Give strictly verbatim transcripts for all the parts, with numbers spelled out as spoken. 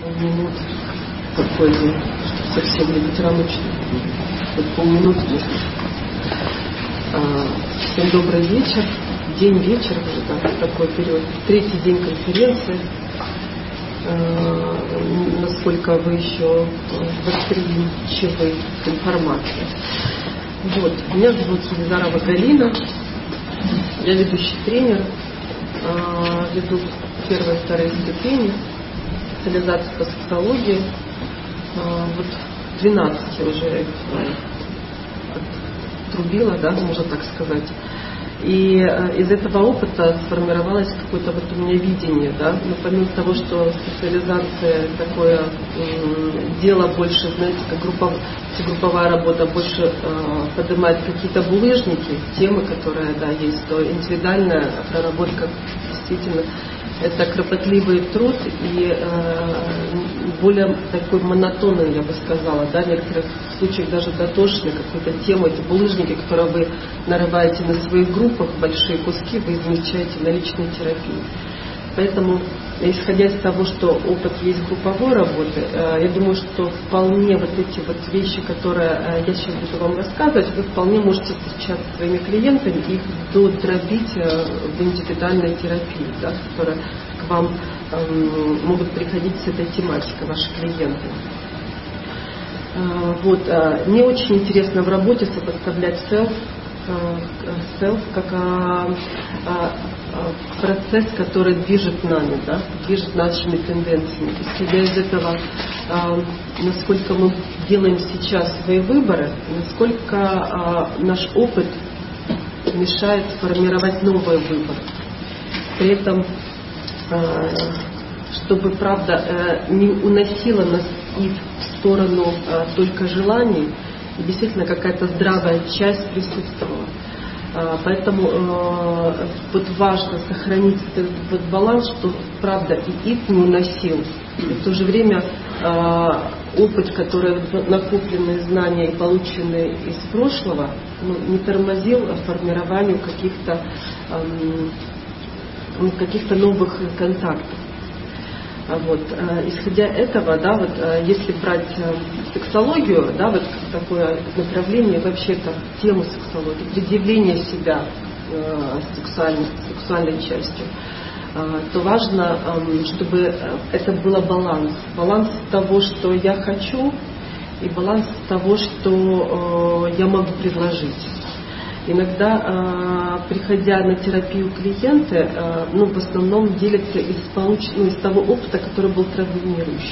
полминут такой, совсем литературный, вот полминуты. Всем добрый вечер, день-вечер, уже такой период, третий день конференции. Насколько вы еще восприимчивы к информации. Вот. Меня зовут Елизарова Галина, я ведущий тренер, веду первые и вторые ступени, специализацию по сексологии. Вот двенадцать я уже отрубила, да, можно так сказать. И из этого опыта сформировалось какое-то вот у меня видение, да, но помимо того, что специализация такое м, дело больше, знаете, как группов, групповая работа больше э, поднимает какие-то булыжники, темы, которые, да, есть, то индивидуальная проработка действительно это кропотливый труд и э, более такой монотонный, я бы сказала, да, в некоторых случаях даже дотошный какой-то темы, эти булыжники, которые вы нарываете на своих группах, большие куски, вы измельчаете на личной терапии. Поэтому, исходя из того, что опыт есть групповой работы, э, я думаю, что вполне вот эти вот вещи, которые э, я сейчас буду вам рассказывать, вы вполне можете встречаться со своими клиентами и их додробить э, в индивидуальной терапии, да, которая к вам э, могут приходить с этой тематикой, ваши клиенты. Э, вот, э, мне очень интересно в работе сопоставлять self, self как а, а, а, процесс, который движет нами, да, движет нашими тенденциями. Исходя из этого, а, насколько мы делаем сейчас свои выборы, насколько а, наш опыт мешает сформировать новый выбор. При этом, а, чтобы правда а, не уносило нас и в сторону а, только желаний, и действительно какая-то здравая часть присутствовала. Поэтому э, вот важно сохранить этот вот баланс, что правда и их не уносил, и в то же время э, опыт, который накопленные знания и полученные из прошлого, ну, не тормозил формированию каких-то э, каких-то новых контактов. Вот, э, исходя этого, да, вот, э, если брать э, сексологию, да, вот такое направление, вообще это тему сексологии, предъявление себя э, сексуальной, сексуальной частью, э, то важно, э, чтобы это было баланс. Баланс того, что я хочу, и баланс того, что э, я могу предложить. Иногда, э, приходя на терапию клиенты, э, ну, в основном делятся из, получ... ну, из того опыта, который был травмирующий.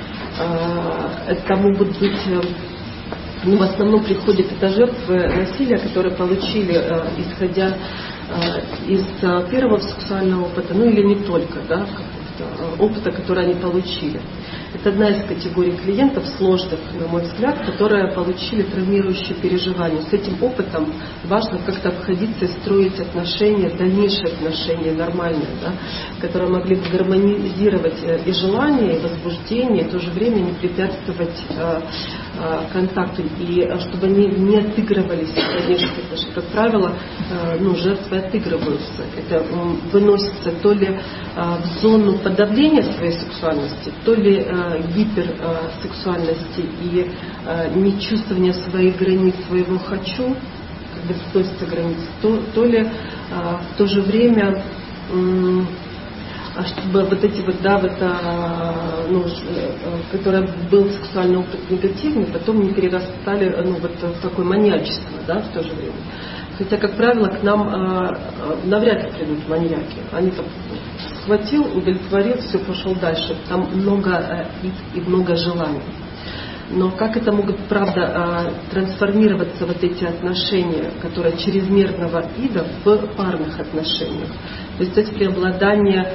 Э, это могут быть, э, ну, в основном приходят это жертвы насилия, которые получили, э, исходя э, из э, первого сексуального опыта, ну или не только, да, э, опыта, который они получили. Это одна из категорий клиентов, сложных, на мой взгляд, которые получили травмирующие переживания. С этим опытом важно как-то обходиться и строить отношения, дальнейшие отношения, нормальные, да, которые могли бы гармонизировать и желание, и возбуждение, и в то же время не препятствовать э, э, контакту, и чтобы они не отыгрывались в дальнейших отношениях. Как правило, э, ну, жертвы отыгрываются. Это э, выносится то ли э, в зону подавления своей сексуальности, то ли э, гиперсексуальности и э, нечувствования своих границ, своего «хочу», когда сносятся границы, то, то ли э, в то же время, э, чтобы вот эти вот, да, вот, э, ну, э, который был сексуальный опыт негативный, потом не перерастали, ну, вот в такое маньячество, да, в то же время. Хотя, как правило, к нам э, навряд ли придут маньяки. Они там схватил, удовлетворил, все, пошел дальше. Там много э, и, и много желаний. Но как это могут, правда, э, трансформироваться вот эти отношения, которые чрезмерного ида, в парных отношениях? То есть здесь преобладание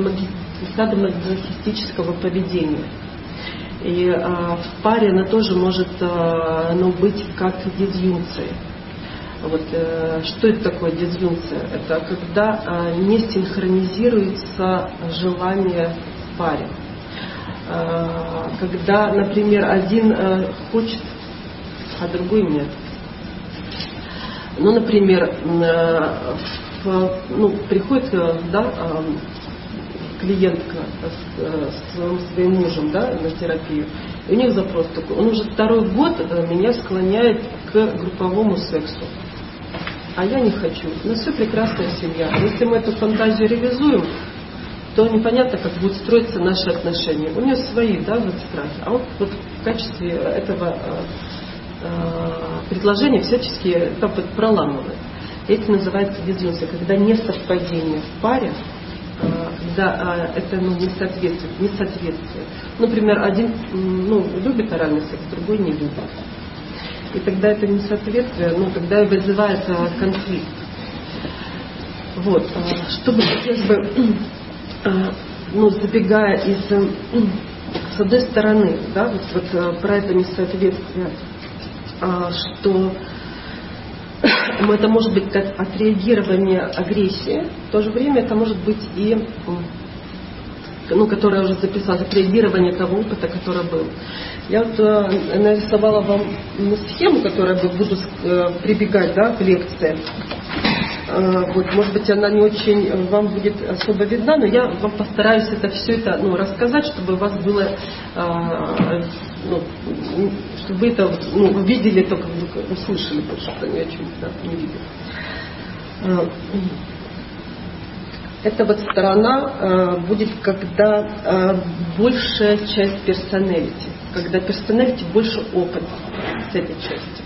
садомазохистического поведения. И э, в паре она тоже может э, ну, быть как дизъюнкция. Вот, э, что это такое дизъюнкция? Это когда э, не синхронизируется желание в паре. Э, когда, например, один э, хочет, а другой нет. Ну, например, э, в, ну, приходит, да, э, клиентка с, с своим мужем, да, на терапию. И у них запрос такой. Он уже второй год меня склоняет к групповому сексу. А я не хочу. У нас все прекрасная семья. Если мы эту фантазию реализуем, то непонятно, как будут строиться наши отношения. У нее свои, да, вот страхи. А он вот в качестве этого предложения всячески это проламывает. Это называется дизъюнкция, когда несовпадение в паре, когда это ну, несоответствие, несоответствие. Например, один ну, любит оральный секс, другой не любит. И тогда это несоответствие, ну, тогда вызывает конфликт. Вот. Чтобы хотелось бы, ну, забегая из, с одной стороны, да, вот, вот про это несоответствие, что это может быть как отреагирование агрессии, в то же время это может быть и, ну, которое уже записалось, отреагирование того опыта, который был. Я вот э, нарисовала вам схему, которую я буду э, прибегать, да, в лекции. Э, вот, может быть, она не очень вам будет особо видна, но я вам постараюсь это все это ну, рассказать, чтобы у вас было, э, ну, чтобы вы это ну, видели, только услышали, потому что они очень да, не видят. Э, эта вот сторона э, будет, когда э, большая часть персоналити, когда персоналити больше опыта с этой частью.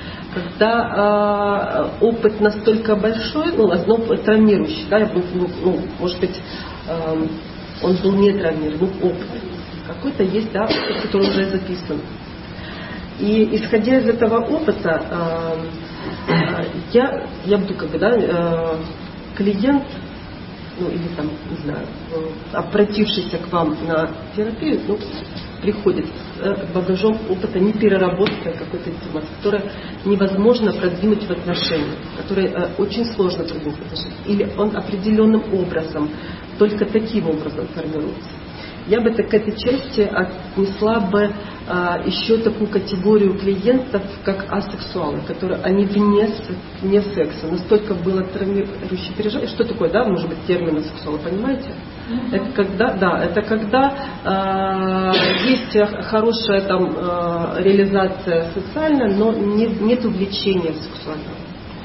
Когда э, опыт настолько большой, ну, но травмирующий, да, ну, ну, может быть, э, он был не травмирован, ну, опыт. Какой-то есть, да, опыт, который уже записан. И исходя из этого опыта, э, э, я, я буду как бы, да, э, клиент, ну или там, не знаю, обратившийся к вам на терапию, ну, приходит с багажом опыта непереработанной какой-то информации, которая невозможно продвинуть в отношениях, которая очень сложно продвинуть в отношениях, или он определенным образом, только таким образом формируется. Я бы к этой части отнесла бы а, еще такую категорию клиентов, как асексуалы, которые они вне, вне секса. Настолько было травмирующее переживание. Что такое, да, может быть, термин асексуала, понимаете? Mm-hmm. Это когда, да, это когда а, есть хорошая там а, реализация социальная, но не, нет увлечения сексуального.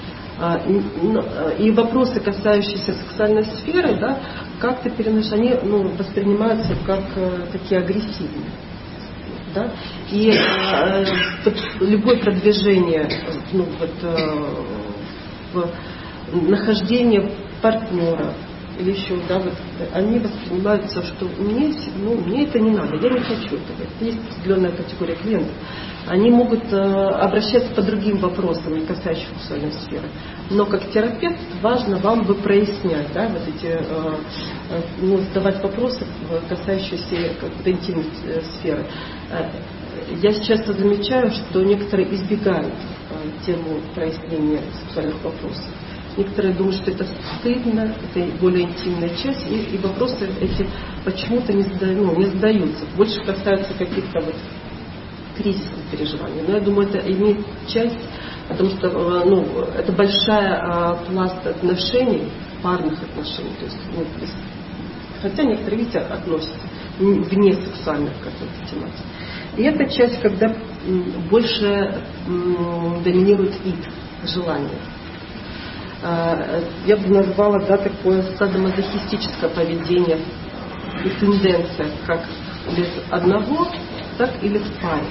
И вопросы, касающиеся сексуальной сферы, да, как-то перенош... они ну, воспринимаются как э, такие агрессивные. Да? И э, любое продвижение ну, вот, э, в нахождение партнера или еще, да, вот, они воспринимаются, что мне, ну, мне это не надо, я не хочу этого. Есть определенная категория клиентов. Они могут э, обращаться по другим вопросам, не касающимся сексуальной сферы. Но как терапевт важно вам бы прояснять, да, вот эти, э, э, ну, задавать вопросы, касающиеся какой-то интимной э, сферы. Э, я часто замечаю, что некоторые избегают э, тему прояснения сексуальных вопросов. Некоторые думают, что это стыдно, это более интимная часть, и, и вопросы эти почему-то не, зада, ну, не задаются. Больше касаются каких-то вот кризисных переживаний. Но я думаю, это имеет часть, потому что ну, это большая а, пласт отношений, парных отношений. То есть, ну, хотя некоторые, видите, относятся вне сексуальных каких-то тематик. И эта часть, когда м, больше м, доминирует ид, желание. Я бы назвала, да, такое садомазохистическое поведение и тенденция как без одного, так или в паре.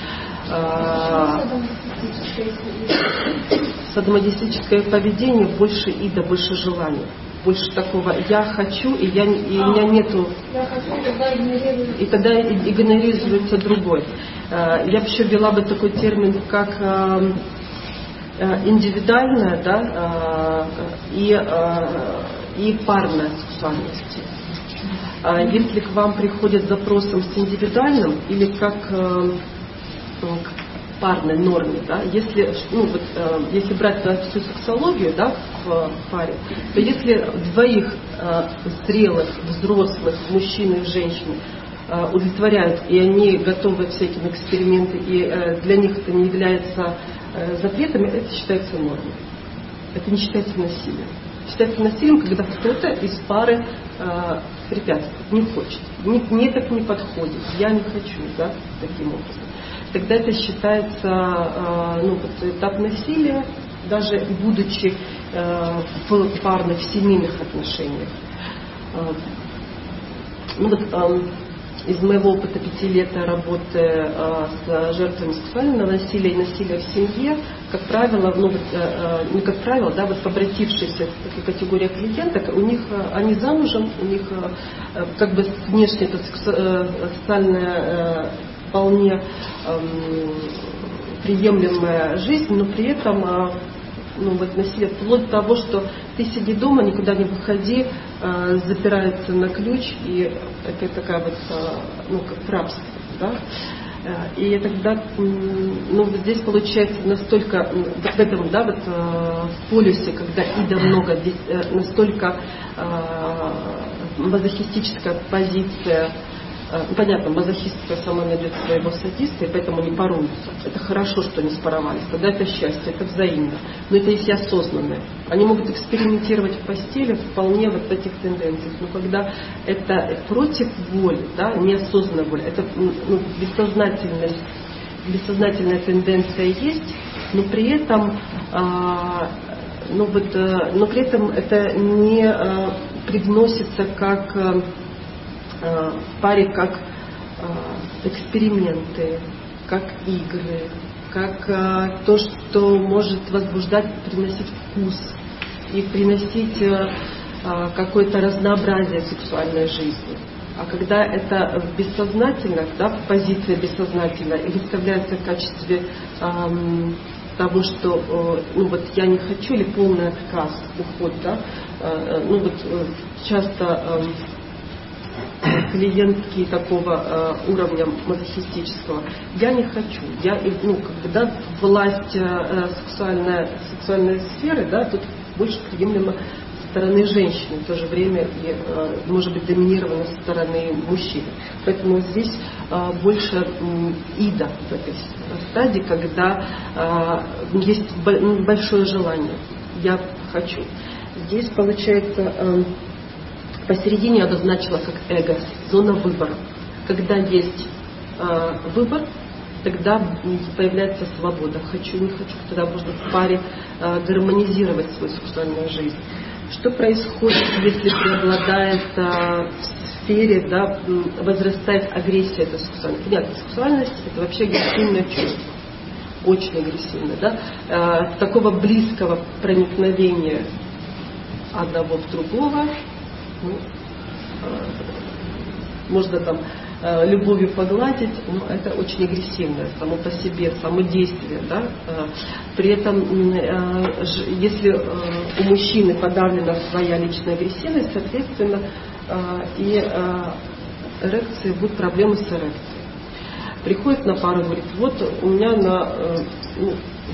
Садомазохистическое поведение больше ида, больше желания, больше такого я хочу, и, я, и у меня нету, и тогда игнорируется другой. Я бы еще ввела бы такой термин, как индивидуальная, да, и, и парная сексуальность. Если к вам приходят с запросом с индивидуальным или как к парной норме, да, если, ну, вот, если брать всю сексологию, да, в паре, то если двоих зрелых, взрослых мужчин и женщин удовлетворяют, и они готовы к всяким экспериментам, и для них это не является запретами, это считается нормой. Это не считается насилием. считается насилием, когда кто-то из пары э, препятствует, не хочет, мне, мне так не подходит, я не хочу, да, таким образом. Тогда это считается э, ну, вот, этап насилия, даже будучи э, в парных, в семейных отношениях. Э, ну, вот, э, из моего опыта пяти лет работы э, с жертвами сексуального насилия и насилия в семье, как правило, ну, вот, э, не как правило, да, вот обратившиеся в такие категории клиенток, у них, э, они замужем, у них э, как бы внешне это сексу, э, социальная э, вполне э, приемлемая жизнь, но при этом э, ну, вот, насилие вплоть до того, что ты сиди дома, никуда не выходи, э, запирается на ключ, и это такая вот, э, ну, как рабство, да? И тогда, ну, вот здесь получается настолько, вот в этом, да, вот э, в полюсе, когда ида много, здесь э, настолько э, мазохистическая позиция. Понятно, мазохистка сама найдет своего садиста, и поэтому не поруются. Это хорошо, что не споровались. Тогда это счастье, это взаимно. Но это если осознанное. Они могут экспериментировать в постели вполне вот в этих тенденциях. Но когда это против воли, да, неосознанная воля, это ну, бессознательность, бессознательная тенденция есть, но при этом, а, ну, вот, но при этом это не а, привносится как в паре как эксперименты, как игры, как то, что может возбуждать, приносить вкус и приносить какое-то разнообразие сексуальной жизни. А когда это бессознательно, да, позиция бессознательная и выставляется в качестве эм, того, что ну, вот я не хочу, или полный отказ, уход, да, э, ну вот часто э, клиентки такого э, уровня мазохистического. Я не хочу. Я, ну, как бы, да, власть э, сексуальной, сексуальной сферы, да, тут больше приемлемо со стороны женщины, в то же время и, э, может быть доминировано со стороны мужчины. Поэтому здесь э, больше э, ида в этой стадии, когда э, есть большое желание. Я хочу. Здесь получается... Э, Посередине обозначила как эго, зона выбора. Когда есть э, выбор, тогда появляется свобода. Хочу, не хочу, тогда можно в паре э, гармонизировать свою сексуальную жизнь. Что происходит, если преобладает э, в сфере, да, возрастает агрессия этой сексуальности? Понятно, сексуальность – это вообще агрессивное чувство. Очень агрессивное. Да? Э, такого близкого проникновения одного в другого, ну, можно там э, любовью погладить, но это очень агрессивное само по себе, само действие. Да? Э, при этом, э, ж, если э, у мужчины подавлена своя личная агрессивность, соответственно, э, и э, эрекции, будут проблемы с эрекцией. Приходит на пару, говорит, вот у меня на, э, ну,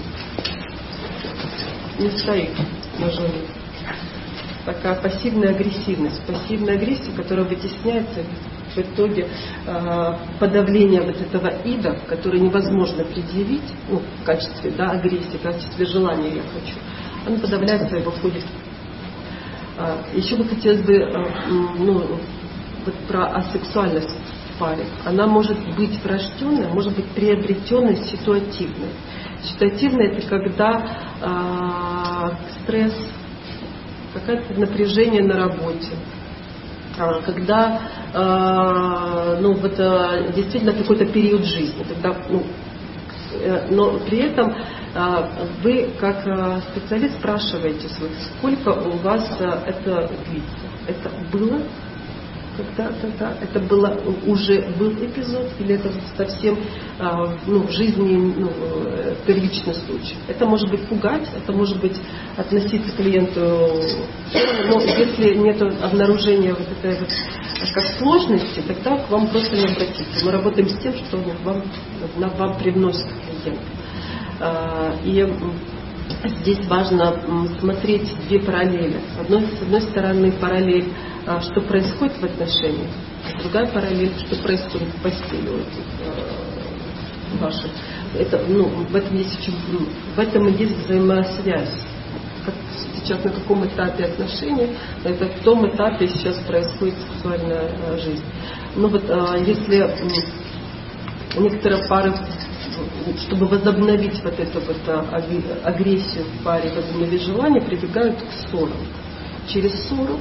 не стоит на жене. Такая пассивная агрессивность, пассивная агрессия, которая вытесняется в итоге э, подавления вот этого ида, который невозможно предъявить, ну, в качестве, да, агрессии, в качестве желания «я хочу», она подавляется и выходит. Э, еще бы хотелось бы, э, ну, вот про асексуальность в паре. Она может быть врожденной, может быть приобретенной, ситуативной. Ситуативная – это когда э, стресс, какое-то напряжение на работе, когда э, ну, вот, э, действительно какой-то период жизни, когда, ну, э, но при этом э, вы как э, специалист спрашиваете, сколько у вас э, это длится. Это было когда-то, да? Это было, уже был эпизод, или это совсем э, ну, в жизни ну, первичный случай. Это может быть пугать, это может быть относиться к клиенту, но если нет обнаружения вот этой вот как сложности, тогда к вам просто не обратиться. Мы работаем с тем, что вам, вам привносит клиент. Э, и здесь важно смотреть две параллели. С одной, с одной стороны, параллель, что происходит в отношениях, другая параллель, что происходит в постели у этих э, ваших. Это, ну, в этом есть очень, в этом и есть взаимосвязь. Как сейчас на каком этапе отношений, это в том этапе сейчас происходит сексуальная жизнь. Ну вот если некоторые пары, чтобы возобновить вот эту вот агрессию в паре, возобновить желание, прибегают к ссорам. Через ссору,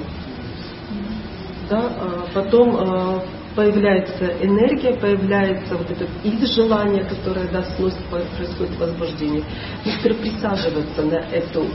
да, потом появляется энергия, появляется вот это их желание, которое, да, сносит, происходит возбуждение. Некоторые присаживаются на эту,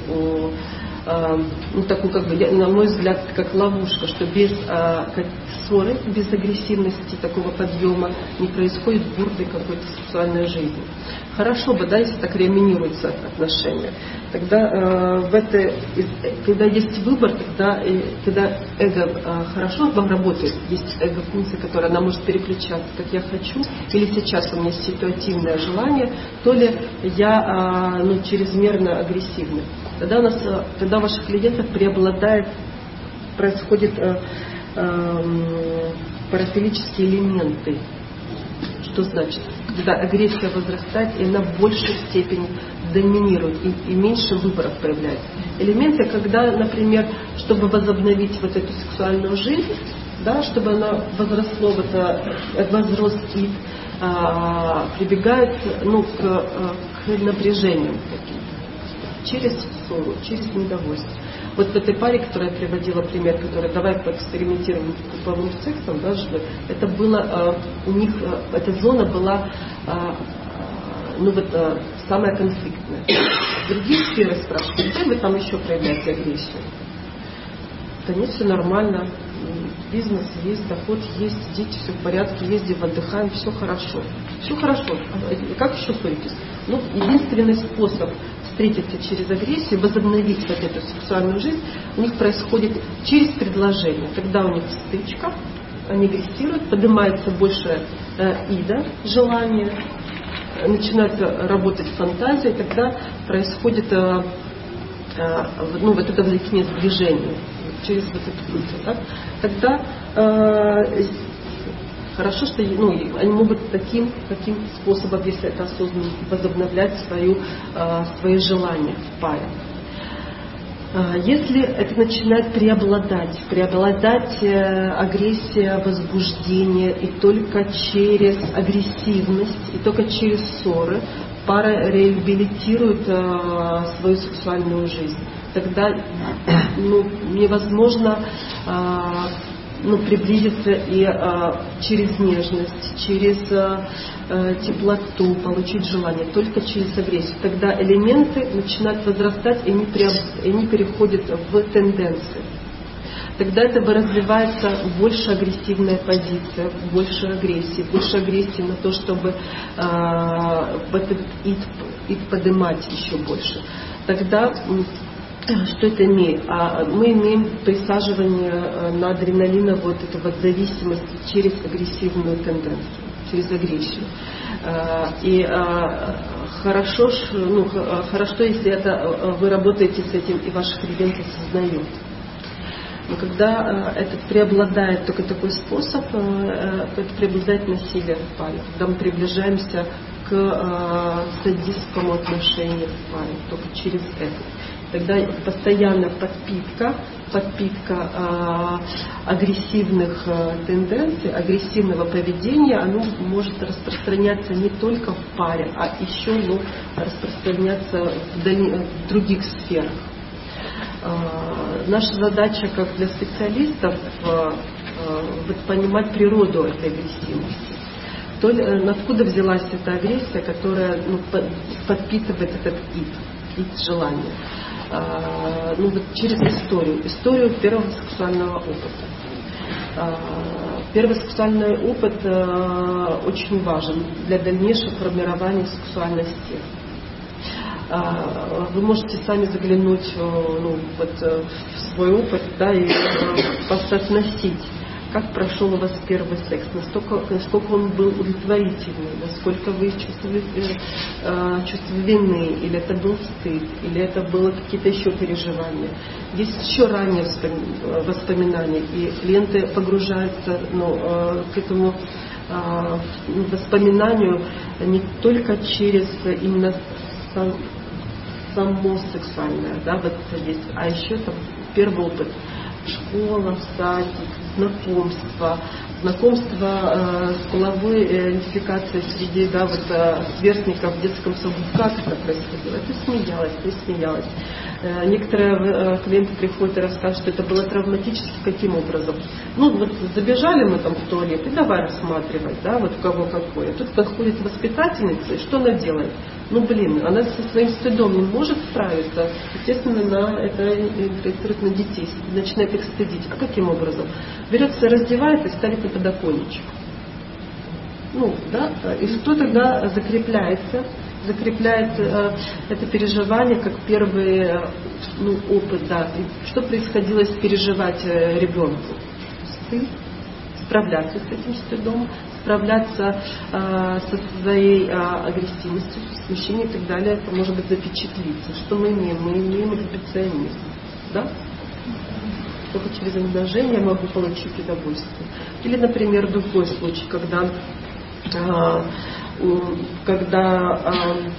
э, ну, такую, как бы, на мой взгляд, как ловушка, что без э, как, ссоры, без агрессивности, такого подъема не происходит бурной какой-то сексуальной жизни. Хорошо бы, да, если так реанимируются отношения. Тогда, э, в этой, когда есть выбор, тогда, э, когда эго э, хорошо работает, есть эго-функция, которая она может переключаться, как я хочу, или сейчас у меня ситуативное желание, то ли я э, ну, чрезмерно агрессивна. Тогда, у нас, тогда у ваших клиентов преобладает, происходят э, э, парафилические элементы. Что значит? Когда агрессия возрастает, и она в большей степени доминирует, и, и меньше выборов появляется. Элементы, когда, например, чтобы возобновить вот эту сексуальную жизнь, да, чтобы она возросла, вот, возрос и а, прибегают, ну, к, к напряжениям таким, через ссору, через недовольство. Вот в этой паре, которую я приводила пример, которая давай поэкспериментируем с половым сексом, да, чтобы это было э, у них, э, эта зона была э, ну вот э, самая конфликтная. Другие сферы спрашивают, где вы там еще проявляете агрессию? Да нет, все нормально, бизнес есть, доход есть, дети, все в порядке, ездим, отдыхаем, все хорошо. Все хорошо. Как еще ссоритесь? Ну, единственный способ встретиться через агрессию, возобновить вот эту сексуальную жизнь, у них происходит через предложение. Когда у них стычка, они агрессируют, поднимается больше э, ида, желание, начинает работать фантазия, тогда происходит э, э, ну, вот это влекнет движение через вот эту путь. Да? Тогда э, хорошо, что ну, они могут таким, таким способом, если это осознанно, возобновлять свою, э, свои желания в паре. Э, если это начинает преобладать, преобладать э, агрессия, возбуждение, и только через агрессивность, и только через ссоры пара реабилитирует э, свою сексуальную жизнь. Тогда ну, невозможно э, ну, приблизиться и э, через нежность, через э, теплоту, получить желание, только через агрессию. Тогда элементы начинают возрастать, и они, преоб... и они переходят в тенденции. Тогда это развивается больше агрессивная позиция, больше агрессии, больше агрессии на то, чтобы э, этот ид, ид поднимать еще больше. Тогда что это имеет? А мы имеем присаживание на адреналина, вот эту вот зависимость через агрессивную тенденцию, через агрессию. И хорошо, ну, хорошо, если это вы работаете с этим и ваши клиенты осознают. Но когда это преобладает только такой способ, это преобладает насилие в паре. Когда мы приближаемся к садистскому отношению в паре, только через это. Тогда постоянная подпитка, подпитка э, агрессивных э, тенденций, агрессивного поведения, оно может распространяться не только в паре, а еще ну, распространяться в, дальне, в других сферах. Э, наша задача, как для специалистов, э, э, вот понимать природу этой агрессивности. То ли, э, откуда взялась эта агрессия, которая ну, подпитывает этот ид, ид желания. Uh, ну, вот через историю, историю первого сексуального опыта. Uh, первый сексуальный опыт uh, очень важен для дальнейшего формирования сексуальности. Uh, вы можете сами заглянуть uh, ну, вот, uh, в свой опыт, да, и uh, соотносить, как прошел у вас первый секс, насколько, насколько он был удовлетворительный, насколько вы чувствовали э, чувство вины, или это был стыд, или это было какие-то еще переживания. Есть еще ранние воспоминания, и клиенты погружаются ну, э, к этому э, воспоминанию не только через именно сам, само сексуальное, да, вот есть, а еще там первый опыт. Школа, садик, знакомство, знакомство э, с половой э, идентификацией среди, да, вот, э, сверстников в детском саду. Как это происходило? Ты смеялась, ты смеялась. Э, некоторые э, клиенты приходят и рассказывают, что это было травматически. Каким образом? Ну, вот забежали мы там в туалет и давай рассматривать, да, вот у кого какое. Тут подходит воспитательница, и что она делает? Ну, блин, она со своим стыдом не может справиться. Естественно, на это проецирует на детей, начинает их стыдить. А каким образом? Берется, раздевает и ставит на подоконничек. Ну, да, и что тогда закрепляется? Закрепляет э, это переживание как первый э, ну, опыт, да. И что происходило, если переживать э, ребенку? Стыд, справляться с этим стыдом, справляться э, со своей э, агрессивностью, смущением и так далее, это может быть запечатлиться. Что мы имеем? Мы имеем эксбиционизм. Да? Только через умножение я могу получить удовольствие. Или, например, другой случай, когда, э, когда э,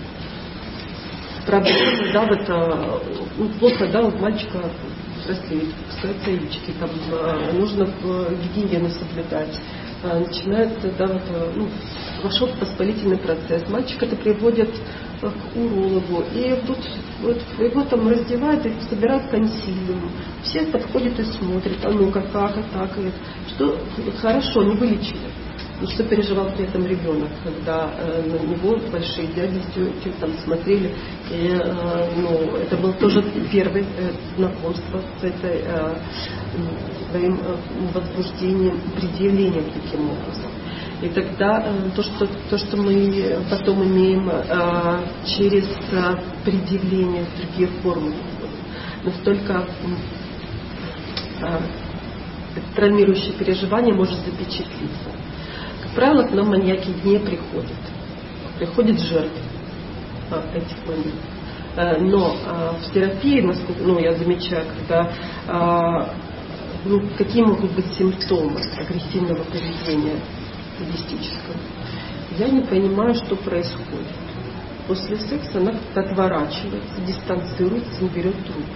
проблема, да, вот, э, ну, плохо, да, у мальчика взрослеет, пускаются яички, там э, нужно э, гигиену соблюдать. Начинается, да, вот, ну, вошел в воспалительный процесс. Мальчик это приводит к урологу. И тут вот, его там раздевают и собирают консилиум. Все подходят и смотрят, а ну-ка, как, а так, и что хорошо, не вылечили. И что переживал при этом ребенок, когда э, на него большие дяди там смотрели. И, э, ну, это было тоже первое э, знакомство с этой э, своим э, возбуждением, предъявлением таким образом. И тогда э, то, что, то, что мы потом имеем э, через э, предъявление в другие формы, настолько э, травмирующее переживание может запечатлиться. Как правило, к нам маньяки не приходят. Приходят жертвы а, этих моментов. А, но а, в терапии, насколько, ну, я замечаю, когда а, ну, какие могут быть симптомы агрессивного поведения садистического, я не понимаю, что происходит. После секса она как-то отворачивается, дистанцируется, не берет трубку.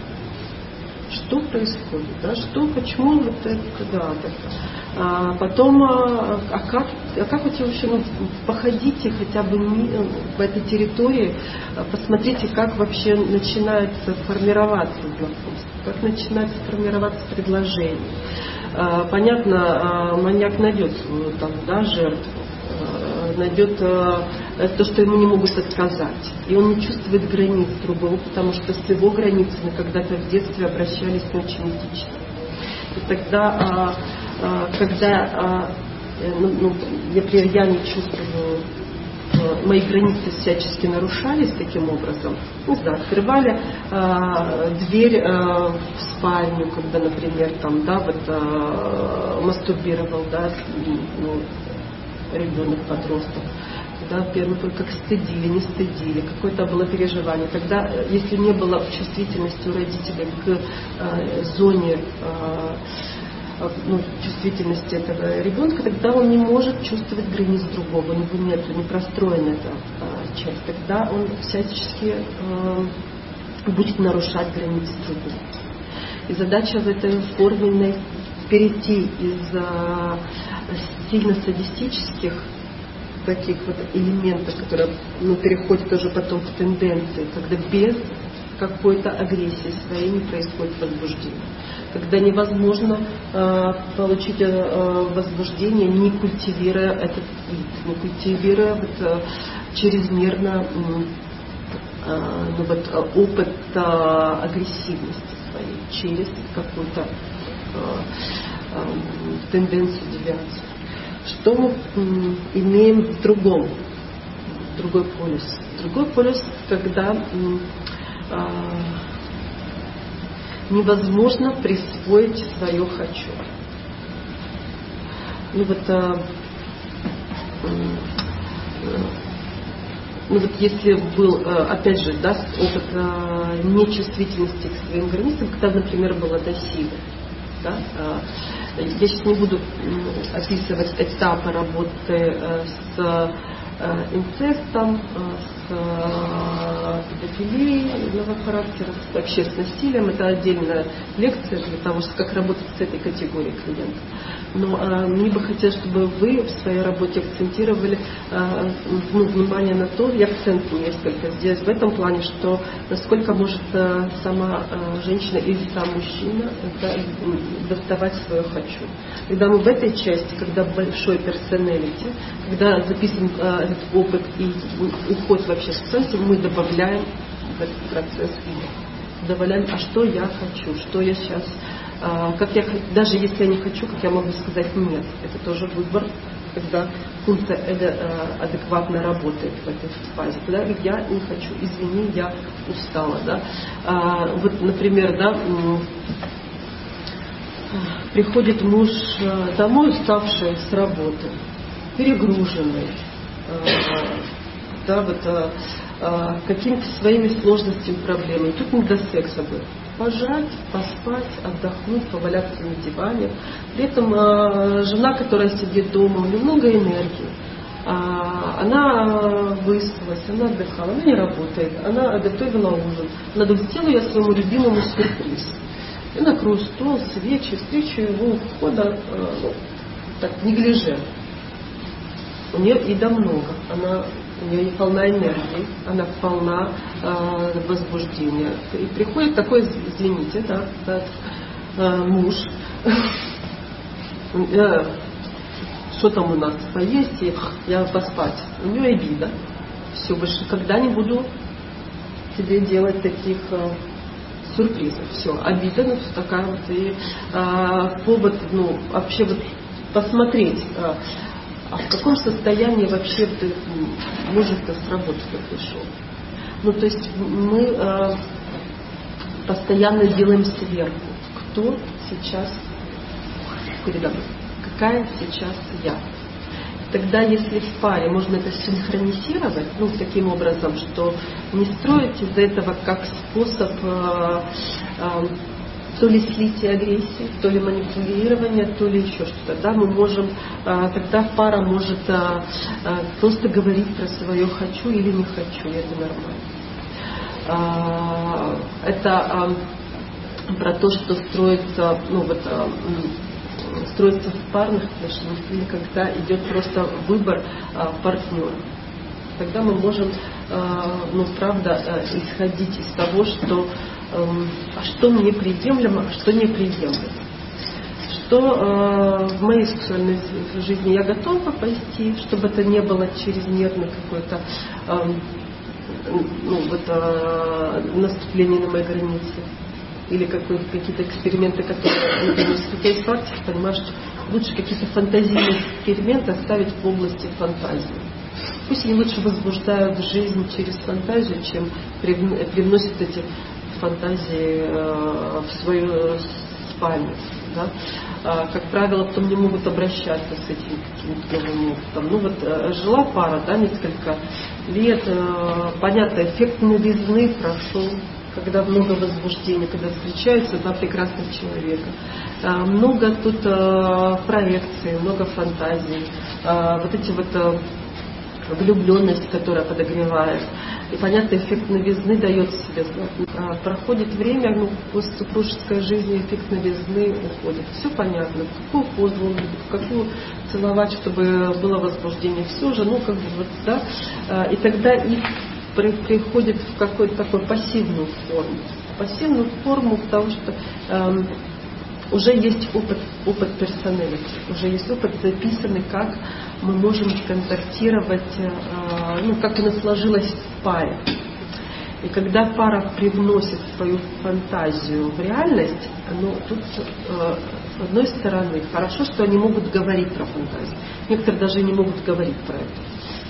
Что происходит, да? Что, почему вот это, да, так. А потом, а, а, как, а как у тебя вообще, ну, походите хотя бы в этой территории, посмотрите, как вообще начинается формироваться знакомство, как начинается формироваться предложение. А, понятно, а, маньяк найдет свою там, да, жертву, а, найдет а, то, что ему не могут отказать. И он не чувствует границ другого, потому что с его границами когда-то в детстве обращались очень этично. И тогда, а, а, когда а, ну, ну, например, я не чувствую, а, мои границы всячески нарушались таким образом, не знаю, открывали а, дверь а, в спальню, когда, например, там, да, вот, а, мастурбировал, да, ну, ребенок, подросток. Да, первый пункт, как стыдили, не стыдили, какое-то было переживание. Тогда, если не было чувствительности у родителей к э, зоне э, ну, чувствительности этого ребенка, тогда он не может чувствовать границ другого, у него нет, не простроена эта э, часть. Тогда он всячески э, будет нарушать границы другого. И задача в этой форменной перейти из э, сильно садистических таких вот элементов, которые, ну, переходят уже потом в тенденции, когда без какой-то агрессии своей не происходит возбуждение. Когда невозможно э, получить э, возбуждение, не культивируя этот вид, не культивируя вот, э, чрезмерно э, ну, вот, опыт э, агрессивности своей через какую-то э, э, тенденцию девиации. Что мы м, имеем в другом, другой полюс? Другой полюс, когда м, а, невозможно присвоить свое «хочу». Ну вот, а, ну вот если был, опять же, да, опыт а, нечувствительности к своим границам, когда, например, было насилие, да, а, я сейчас не буду описывать этапы работы с инцестом, педофилийного характера, вообще с насилием. Это отдельная лекция для того, чтобы как работать с этой категорией клиентов. Но а, мне бы хотелось, чтобы вы в своей работе акцентировали а, ну, внимание на то, и акцент несколько здесь в этом плане, что насколько может а, сама а, женщина или сам мужчина да, доставать свое «хочу». Когда мы в этой части, когда большой персоналити, когда записан а, этот опыт и уход вообще с центром, мы добавляем в этот процесс и добавляем, а что я хочу, что я сейчас, а, как я, даже если я не хочу, как я могу сказать нет. Это тоже выбор, когда функция а, адекватно работает в этой фазе. Когда я не хочу, извини, я устала. Да? А, вот, например, да, приходит муж домой, уставший с работы, перегруженный, да, вот, а, а, какими-то своими сложностями, проблемами. Тут не до секса будет. Пожать, поспать, отдохнуть, поваляться на диване. При этом а, жена, которая сидит дома, у нее много энергии. А, она выспалась, она отдыхала, она не работает, она готовила ужин. Она говорит, сделаю я своему любимому сюрприз. Я накрою стол, свечи, встречу его ухода, а, ну, так, неглиже. У нее еда много, она, у нее не полна энергии, она полна э, возбуждения. И приходит такой, извините, да, да э, муж, э, что там у нас, поесть, и я поспать. У нее обида. Все, больше никогда не буду тебе делать таких э, сюрпризов. Все, обида, ну, такая вот, и э, повод, ну, вообще вот посмотреть, э, а в каком состоянии вообще ты, мужик-то с работы-то пришел? Ну, то есть мы э, постоянно делаем сверху. Кто сейчас передо мной? Какая сейчас я? Тогда, если в паре можно это синхронизировать, ну, таким образом, что не строить из этого как способ э, э, то ли слитие агрессии, то ли манипулирование, то ли еще что-то. Да, мы можем, тогда пара может просто говорить про свое «хочу» или «не хочу», и это нормально. Это про то, что строится, ну, вот, строится в парных отношениях, или когда идет просто выбор партнера. Тогда мы можем, ну, правда, исходить из того, что а что мне приемлемо, а что неприемлемо. Что э, в моей сексуальной жизни я готова пойти, чтобы это не было чрезмерно какое-то э, ну, вот, э, наступление на мои границы. Или какие-то эксперименты, которые исходя из практики, понимаешь, что лучше какие-то фантазийные эксперименты оставить в области фантазии. Пусть они лучше возбуждают жизнь через фантазию, чем привносят эти фантазии э, в свою спальню. Да? А, как правило, потом не могут обращаться с этим каким-то новым опытом. Ну вот э, жила пара, да, несколько лет, э, понятно, эффект новизны прошел, когда много возбуждения, когда встречаются два прекрасных человека. Э, много тут э, проекций, много фантазий, э, вот эти вот э, влюбленность, которая подогревает. И, понятно, эффект новизны дает себе знать. А проходит время, ну, после супружеской жизни эффект новизны уходит. Все понятно, в какую позу он любит, в какую целовать, чтобы было возбуждение. Все же, ну, как бы вот, да. И тогда их приходит в какую-то такую пассивную форму. Пассивную форму того, что эм, уже есть опыт, опыт персоналити, уже есть опыт записанный, как мы можем контактировать, э, ну, как у нас сложилось в паре. И когда пара привносит свою фантазию в реальность, ну, тут э, с одной стороны хорошо, что они могут говорить про фантазию. Некоторые даже не могут говорить про это.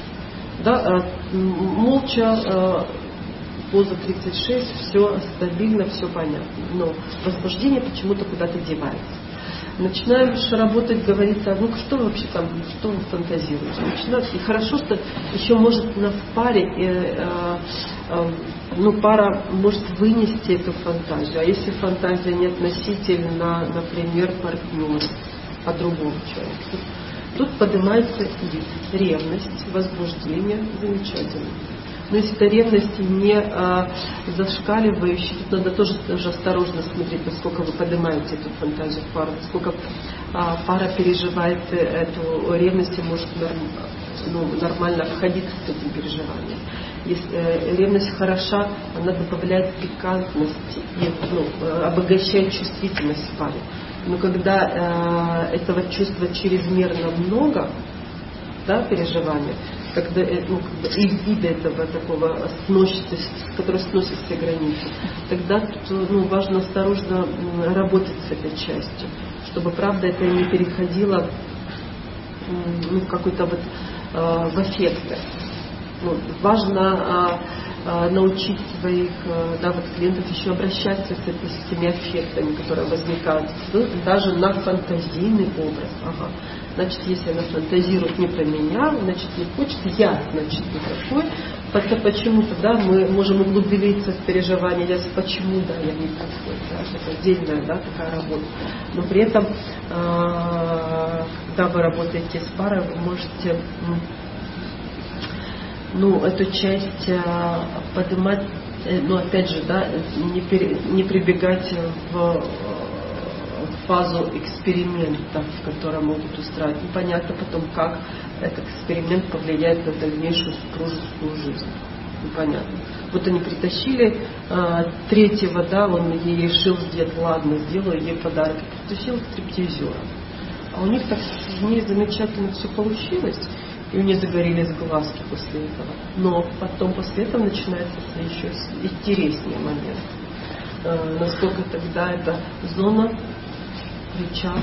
Да, э, молча, э, поза тридцать шесть, все стабильно, все понятно. Но возбуждение почему-то куда-то девается. Начинаешь работать, говорится, ну что вообще там, что вы фантазируете? Начинают, и хорошо, что еще может на в паре, э, э, э, ну пара может вынести эту фантазию. А если фантазия не относительно, например, партнера, а другого человека, тут, тут поднимается ревность, возбуждение, замечательно. Но если это ревность не а, зашкаливающая, тут надо тоже, тоже осторожно смотреть, насколько вы поднимаете эту фантазию в пару, насколько а, пара переживает эту ревность и может норм, ну, нормально обходиться с этим переживанием. Если э, ревность хороша, она добавляет пикантности и ну, обогащает чувствительность в паре. Но когда э, этого чувства чрезмерно много, да, переживания, когда, ну, когда и, и до этого такого сносится, который сносит все границы, тогда тут, ну, важно осторожно работать с этой частью, чтобы правда это не переходило ну, в какой-то вот э, в аффекты. Ну, важно а, а, научить своих а, да, вот клиентов еще обращаться с, этой, с этими аффектами, которые возникают, даже на фантазийный образ. Ага. Значит, если она фантазирует не про меня, значит, не хочет, я, значит, не такой. Это почему-то, да, мы можем углубиться в переживание, почему, да, я не такой, да, это отдельная, да, такая работа. Но при этом, а, когда вы работаете с парой, вы можете ну, эту часть а, поднимать, ну, опять же, да, не, пере, не прибегать в, в фазу эксперимента, в котором могут устраивать. Непонятно потом, как этот эксперимент повлияет на дальнейшую супружескую жизнь. Непонятно. Вот они притащили а, третьего, да, он ей решил сделать, ладно, сделаю ей подарок. Притащил стриптизера. А у них так с ней замечательно все получилось. И у нее загорелись глазки после этого. Но потом после этого начинается еще интереснее момент. Э, насколько тогда это зона, рычаг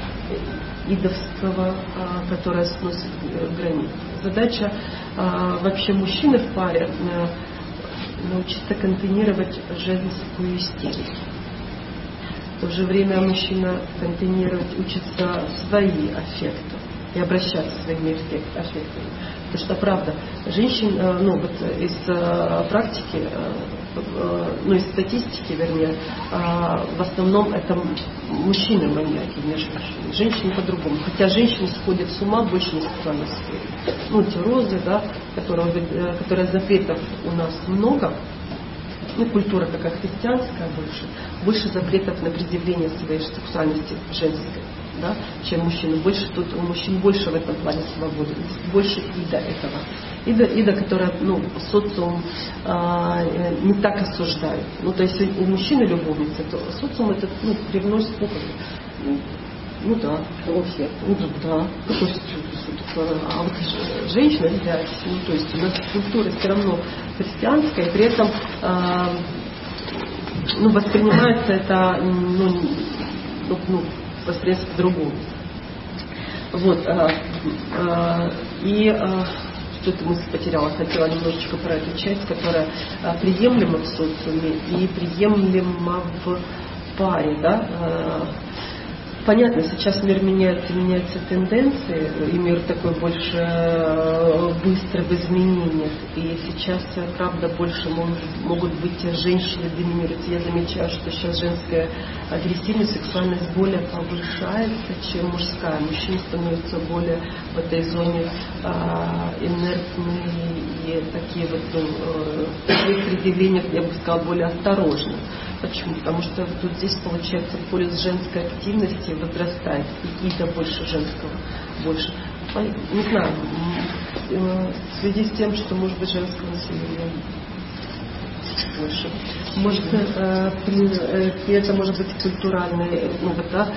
идовского, э, которая сносит э, границы. Задача э, вообще мужчины в паре э, научиться контейнировать женскую истерику. В то же время мужчина контейнировать учится свои аффекты и обращаться с своими аффектами. Потому что, правда, женщин, ну вот из практики, ну из статистики, вернее, в основном это мужчины маньяки, не женщины. Женщины по-другому. Хотя женщины сходят с ума больше на сексуальной сфере. Ну, те розы, да, которые, которые запретов у нас много. Ну, культура такая христианская больше. Больше запретов на предъявление своей сексуальности женской, да, чем мужчин. Больше тут у мужчин больше в этом плане свободы. Больше ида этого. Ида, ида которая, ну, социум а, не так осуждает. Ну, то есть у мужчины любовница, то социум это, ну, привносит похоть. Ну, ну да, вообще, ну да, а вот женщина, ребят, ну, то есть у нас культура все равно христианская, и при этом э, ну, воспринимается это, ну, ну, ну воспринимается по-другому. Вот, э, э, и э, что-то мысль потеряла, хотела немножечко про эту часть, которая э, приемлема в социуме и приемлема в паре, да. Э, Понятно, сейчас мир меняется, меняются тенденции, и мир такой больше быстро в изменениях. И сейчас, правда, больше могут, могут быть женщины доминируют. Я замечаю, что сейчас женская агрессивность, сексуальность более повышается, чем мужская. Мужчины становятся более в этой зоне а, инертные и такие вот, ну, в своих предъявлениях, я бы сказала, более осторожны. Почему? Потому что тут здесь получается поле женской активности возрастает, и ида больше женского, больше. Не знаю, в связи с тем, что может быть женского населения больше. Может, и это может быть культуральные, ну вот, да,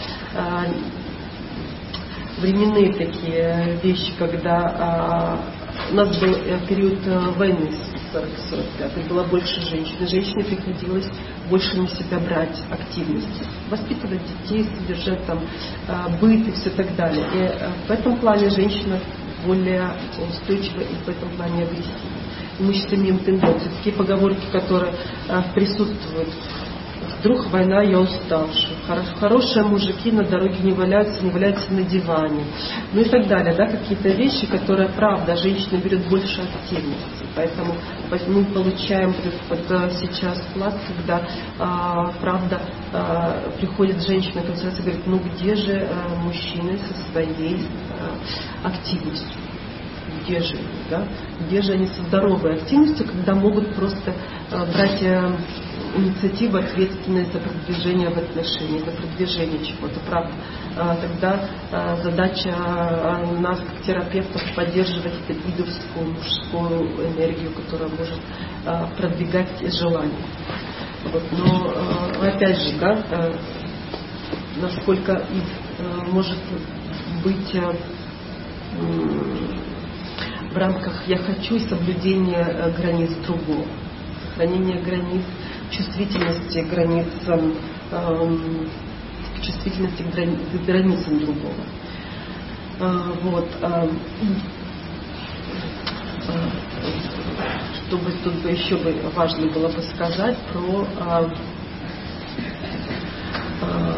временные такие вещи, когда у нас был период войны сорок пятый, было больше женщин. И женщине приходилось больше на себя брать активности, воспитывать детей, содержать там быт и все так далее. И в этом плане женщина более устойчива и в этом плане агрессивна. И мы сейчас имеем тенденцию, такие поговорки, которые присутствуют. Вдруг война, я уставший. Хорошие мужики на дороге не валяются, не валяются на диване. Ну и так далее. Да, какие-то вещи, которые, правда, женщина берет больше активности. Поэтому мы получаем вот сейчас пласт, когда, а, правда, а, приходит женщина к консультации и говорит, ну где же а, мужчины со своей а, активностью? где же они, да? Где же они со здоровой активностью, когда могут просто э, брать э, инициативу, ответственность за продвижение в отношении, за продвижение чего-то, правда. Э, тогда э, задача э, нас, как терапевтов, поддерживать эту идовскую, мужскую энергию, которая может э, продвигать желания. Вот. Но э, опять же, да, э, насколько ид э, может быть э, в рамках «я хочу» и соблюдения э, границ другого, сохранение границ, чувствительности границ, э, чувствительности к, грани, к границам другого. Э, вот. Э, э, чтобы тут бы еще бы важно было бы сказать про, э, э,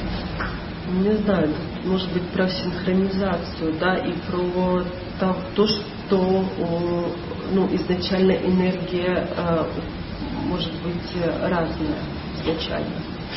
не знаю, может быть, про синхронизацию, да, и про то, что ну, изначально энергия э, может быть разная изначально.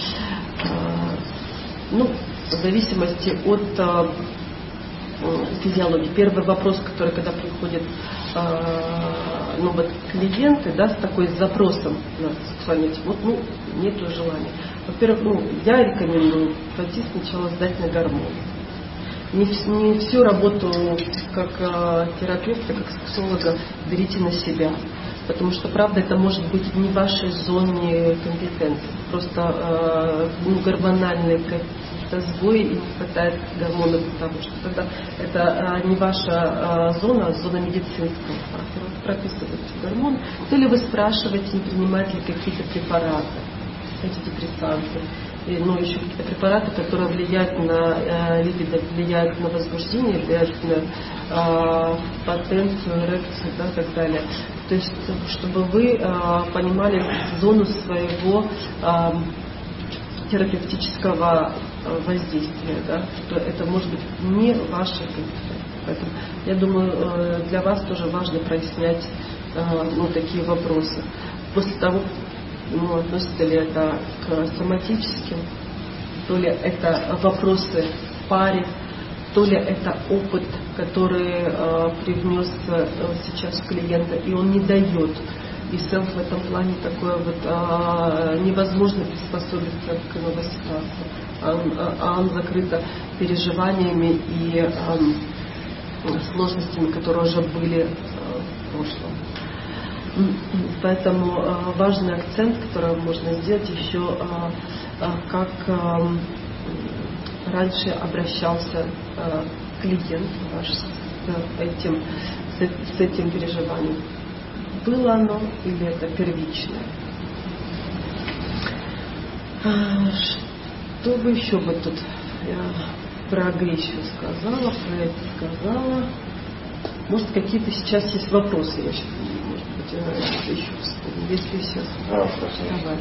Э, ну, в зависимости от э, физиологии. Первый вопрос, который когда приходит э, ну, вот, клиенты, да, с такой запросом на сексуальную тему, вот, ну, нету желания. Во-первых, ну, я рекомендую пойти сначала сдать на гормоны. Не, не всю работу как э, терапевта, как сексолога берите на себя. Потому что, правда, это может быть не в вашей зоне компетенции. Просто э, ну, гормональные какие-то сбои и не хватает гормонов, потому что тогда это э, не ваша э, зона, а зона медицинского фактора. Вы прописываете гормоны. Или вы спрашиваете, не принимать ли какие-то препараты, антидепрессанты. И, ну, еще какие-то препараты, которые влияют на э, либидо, влияют на возбуждение, влияют на э, потенцию, эрекцию, да, и так далее. То есть, чтобы вы э, понимали зону своего э, терапевтического э, воздействия, да, что это может быть не ваша компетенция. Поэтому, я думаю, э, для вас тоже важно прояснять э, ну, такие вопросы. После того, ну, относится ли это к соматическим, то ли это вопросы в паре, то ли это опыт, который э, привнес э, сейчас клиента, и он не дает. И селф в этом плане такое вот э, невозможно приспособиться к новой ситуации. А он, а он закрыто переживаниями и э, сложностями, которые уже были э, в прошлом. Поэтому э, важный акцент, который можно сделать еще, э, э, как э, раньше обращался э, клиент ваш с этим, с, с этим переживанием. Было оно или это первичное? А, что бы еще бы тут я про агрессию сказала, про это сказала. Может, какие-то сейчас есть вопросы, я сейчас, может быть, еще вспомню. Если сейчас. Да, вопрос. Давай.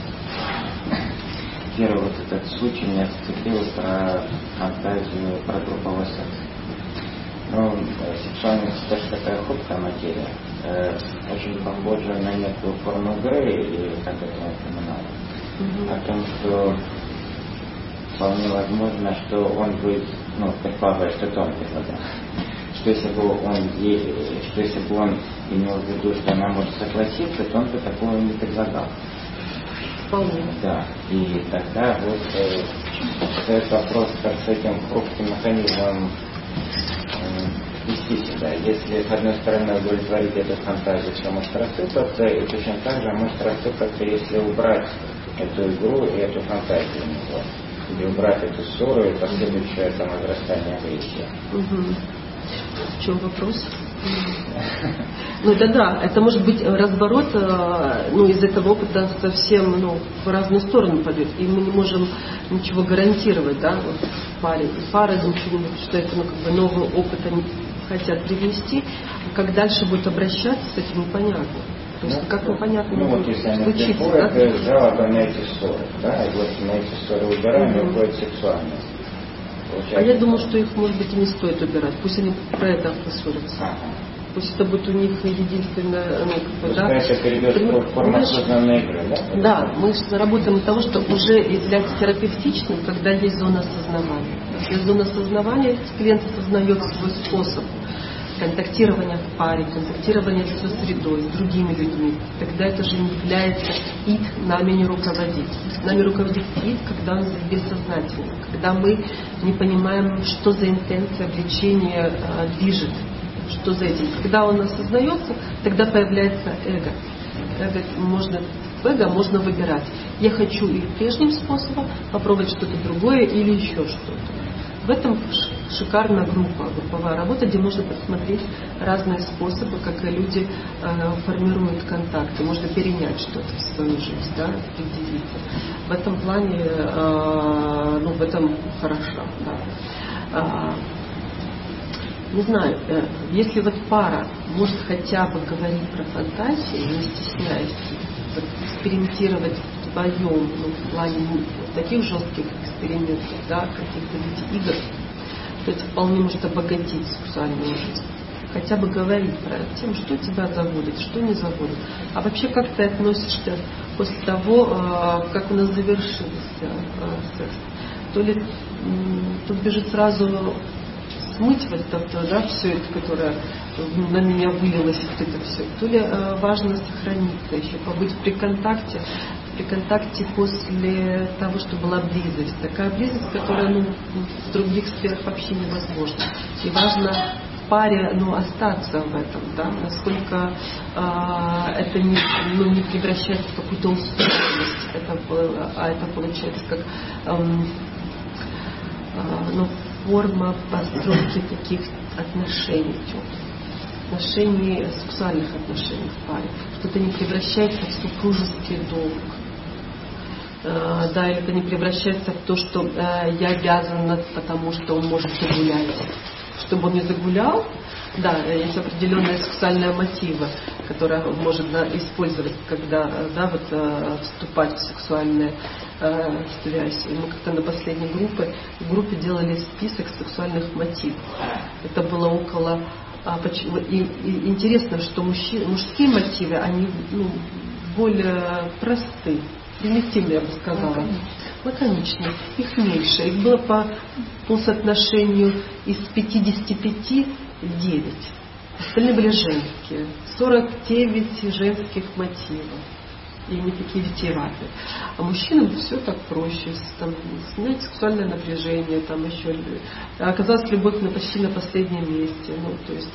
Первый вот этот случай меня зацепил про фантазию про групповой секс. Ну, сексуальность тоже такая хрупкая материя, э, очень похожа на некую форму игры, или как это я понимаю, mm-hmm. о том, что вполне возможно, что он будет, ну, предполагает, что это он предлагал. Что если бы он, что если бы он имел в виду, что она может согласиться, то он бы такого не предлагал. Вполне. Да, и тогда вот э, этот вопрос, как с этим хрупким механизмом э, вести себя. Если с одной стороны удовлетворить эту фантазию, все может рассыпаться, и точно так же может рассыпаться, если убрать эту игру и эту фантазию у него. Или убрать эту ссору и последующее там возрастание агрессии. Угу. В чем вопрос? Ну это да, это может быть разворот, ну, из этого опыта совсем, ну, в разные стороны пойдет, и мы не можем ничего гарантировать, да, вот в паре. И пара ничего, что это, ну, как бы новый опыт они хотят привнести, а как дальше будет обращаться с этим, непонятно. То есть, ну, как непонятно, ну, вот если они приходят, да? Это жалоба на эти ссоры, да, и вот на эти ссоры убираем, и уходит сексуальность. А я думаю, что их, может быть, и не стоит убирать. Пусть они про это поссорятся. Ага. Пусть это будет у них единственное... Ну, как бы, да? Это перейдет в форму осознанной игры, да? Да, мы работаем над того, что уже является терапевтичным, когда есть зона осознавания. Если есть зона осознавания, клиент осознает свой способ контактирование в паре, контактирование со средой, с другими людьми, тогда это же не является ид, нами не руководит. Нами руководит ид, когда он бессознательный, когда мы не понимаем, что за интенция влечения э, движет, что за этим. Когда он осознается, тогда появляется эго. Эго можно, в эго можно выбирать. Я хочу или прежним способом попробовать что-то другое, или еще что-то. В этом шикарная группа, групповая работа, где можно посмотреть разные способы, как люди э, формируют контакты. Можно перенять что-то в свою жизнь, да, определиться. В этом плане, э, ну, в этом хорошо, да. А, не знаю, э, если вот пара может хотя бы говорить про фантазии, не стесняясь, вот, экспериментировать вдвоем, ну, в плане ну, таких жестких экспериментов, да, каких-то ведь игр, то это вполне может обогатить сексуальную жизнь. Хотя бы говорить про тем, что тебя заводит, что не заводит. А вообще, как ты относишься после того, как у нас завершился секс? То ли тут бежит сразу смыть вот это, да, все это, которое на меня вылилось, вот это все. То ли э, важно сохраниться еще, побыть при контакте, при контакте после того, что была близость. Такая близость, которая ну, в других сферах вообще невозможна. И важно в паре ну, остаться в этом, да, насколько э, это не, ну, не превращается в какую-то устойчивость, это, а это получается как э, э, ну, форма постройки таких отношений, отношений, сексуальных отношений в паре. Что-то не превращается в супружеский долг. Э, да, это не превращается в то, что э, я обязана, потому что он может загулять. Чтобы он не загулял, да, есть определенные сексуальные мотивы, которые можно да, использовать, когда да, вот, э, вступать в сексуальные э, связи. Мы как-то на последней группе, в группе делали список сексуальных мотивов. Это было около... А, почему, и, и интересно, что мужчи, мужские мотивы, они ну, более просты, примитивные, я бы сказала. Лаконичные. Их меньше. Их было по, по соотношению из пятидесяти пяти девять. Остальные были женские. сорок девять женских мотивов. И они такие витиеватые. А мужчинам все так проще. Там, снять сексуальное напряжение, там еще оказалась любовь на, почти на последнем месте. Ну, то есть,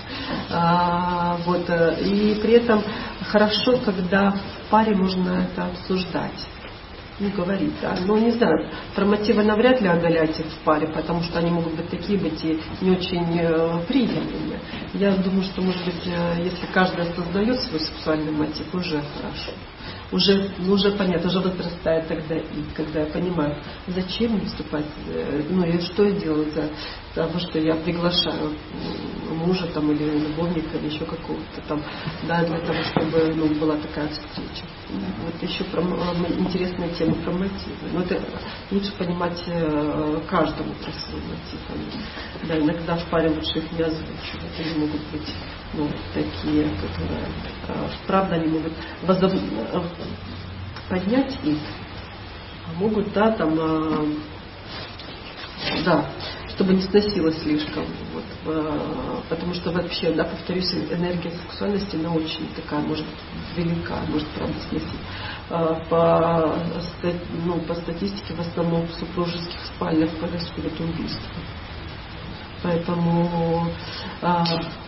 а, вот, и при этом хорошо, когда в паре можно это обсуждать. Ну, говорить, да. Но не знаю, про мотивы навряд ли оголять их в паре, потому что они могут быть такие быть и не очень э, приемлемые. Я думаю, что, может быть, э, если каждый осознает свой сексуальный мотив, уже хорошо. Уже, уже понятно, уже возрастает тогда и когда я понимаю, зачем мне вступать, э, ну и что я делаю за того, что я приглашаю мужа там или любовника или еще какого-то там, да, для того, чтобы ну, была такая встреча. Вот еще про, интересная тема про мотивы. Но это лучше понимать э, каждому про свой мотив. Да, иногда в паре лучше их не озвучивать. Они могут быть ну, такие, которые э, правда они могут возоб... поднять их, а могут, да, там э, да, чтобы не сносилось слишком. Вот, э, потому что вообще, да, повторюсь, энергия сексуальности, она очень такая, может быть, велика, может, правда, сносить. Э, по, ну, по статистике, в основном в супружеских спальнях происходит убийство. Поэтому э,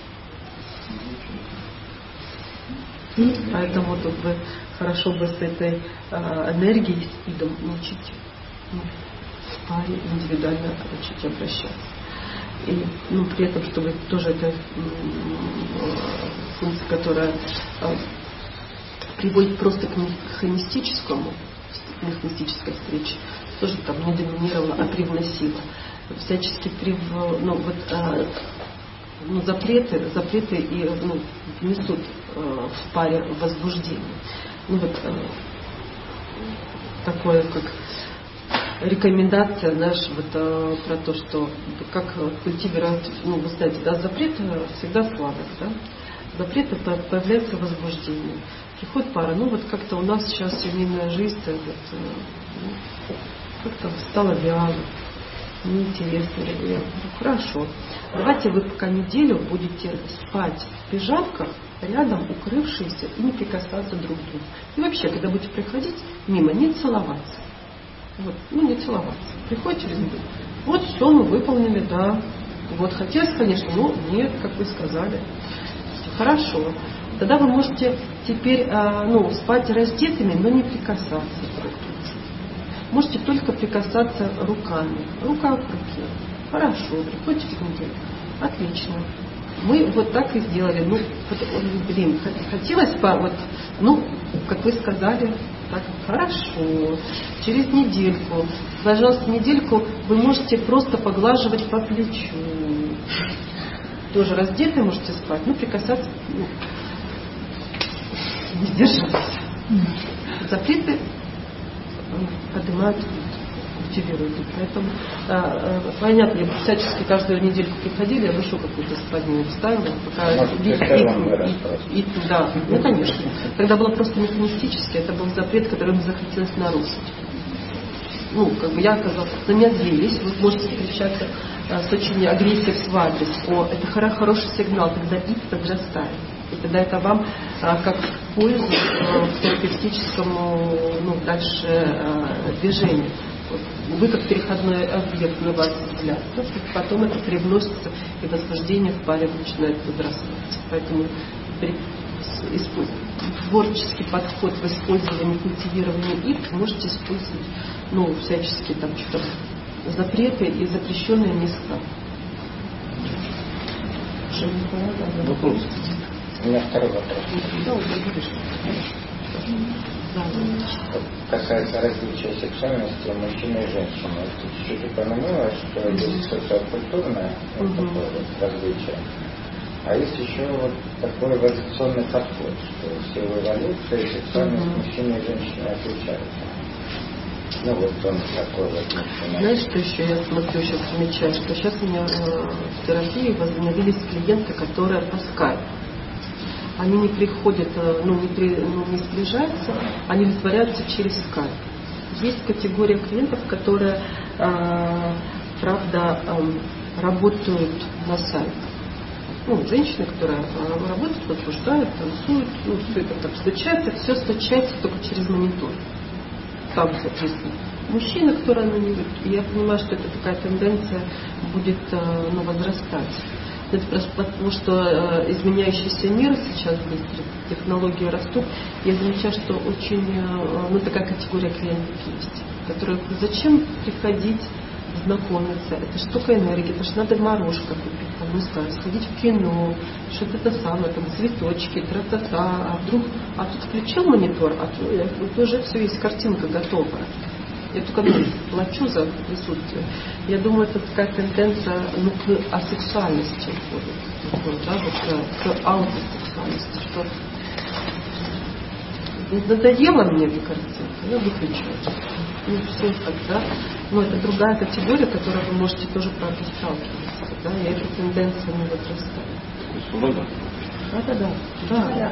поэтому тут бы хорошо бы с этой э, энергией, спидом научить ну, в паре индивидуально учить обращаться. И ну, при этом, чтобы тоже это функция, которая э, приводит просто к механистическому, к механистической встрече, тоже там не доминировала, а привносила. Всячески прив, ну, вот, э, ну, запреты, запреты и ну, несут э, в паре возбуждение. Ну вот э, такое как рекомендация, знаешь, вот э, про то, что как культивировать, ну вы знаете, да, запрет всегда слабость, да? Запрет это появляется возбуждение. Приходит пара, ну вот как-то у нас сейчас семейная жизнь вот, э, ну, как-то стала вялой. неинтересно. Я говорю, хорошо. Давайте вы пока неделю будете спать в пижамках, рядом укрывшиеся и не прикасаться друг к другу. И вообще, когда будете приходить мимо, не целоваться. Вот, ну не целоваться. Приходите через неделю. Вот все мы выполнили, да. Вот хотелось, конечно, но нет, как вы сказали. Хорошо. Тогда вы можете теперь ну, спать раздетыми, но не прикасаться друг к другу. Можете только прикасаться руками. Рука к руке. Хорошо. Приходите в неделю. Отлично. Мы вот так и сделали. Ну, блин, хотелось бы, вот, ну, как вы сказали, так, хорошо. Через недельку, пожалуйста, недельку вы можете просто поглаживать по плечу. Тоже раздетые можете спать, ну, прикасаться, ну, не сдерживаться. Запреты поднимают, мотивируют. Поэтому, а, понятно, всячески каждую недельку приходили, я вышел какую-то спальню вставила, пока и, и, и, да, ну конечно. Тогда было просто механистически, это был запрет, который мне захотелось нарушить. Ну, как бы я оказалась, на меня злились, вы можете встречаться а, с очень агрессией в свой адрес. О, это хороший сигнал, когда ид подрастает. И тогда это вам а, как в пользу а, к терапевтическому ну, дальше а, движению. Вы как переходной объект на вас взгляд. Потом это привносится, и возбуждение в паре начинает возрастать. Поэтому творческий подход в использовании, культивировании ид можете использовать ну, всяческие там что-то запреты и запрещенные места. Вопрос. У меня второй вопрос. Да, уже говоришь. Что касается различия сексуальности мужчины и женщины, я чуть-чуть упомянула, что есть социокультурное вот такое вот различие, а есть еще вот такой эволюционный подход, что в силу эволюции сексуальность mm-hmm. мужчины и женщины отличаются. Ну вот он такой вот мужчина. Знаешь, что еще я смотрю, сейчас замечаю, что сейчас у меня в терапии возобновились клиенты, которые по скайпу. Они не приходят, ну не, при, ну, не сближаются, они растворяются через скайп. Есть категория клиентов, которые, э, правда, э, работают на сайте. Ну, женщины, которые э, работают, возбуждают, танцуют, ну, все это так случается, все случается только через монитор. Там записано. Мужчины, которые анонимируют. И я понимаю, что это такая тенденция будет э, ну, возрастать. Это просто потому, что э, изменяющийся мир сейчас быстро, технологии растут. Я замечаю, что очень, э, ну, такая категория клиентов есть, которые зачем приходить, знакомиться, это ж только энергия, это ж надо морожка купить, там, не знаю, сходить в кино, что-то это самое, там, цветочки, тра-та-та, а вдруг, а тут включил монитор, а тут, тут уже все есть, картинка готовая. Я только ну, плачу за присутствие. Я думаю, это такая тенденция ну, к асексуальности уходит, да, вот, к, к аутосексуальности, что надоело мне эта картинка, я выключаю. Ну, все тогда. Но это другая категория, которой вы можете тоже правда сталкиваться, да, и эта тенденция не возрастает. Свобода? Да, да, да. да.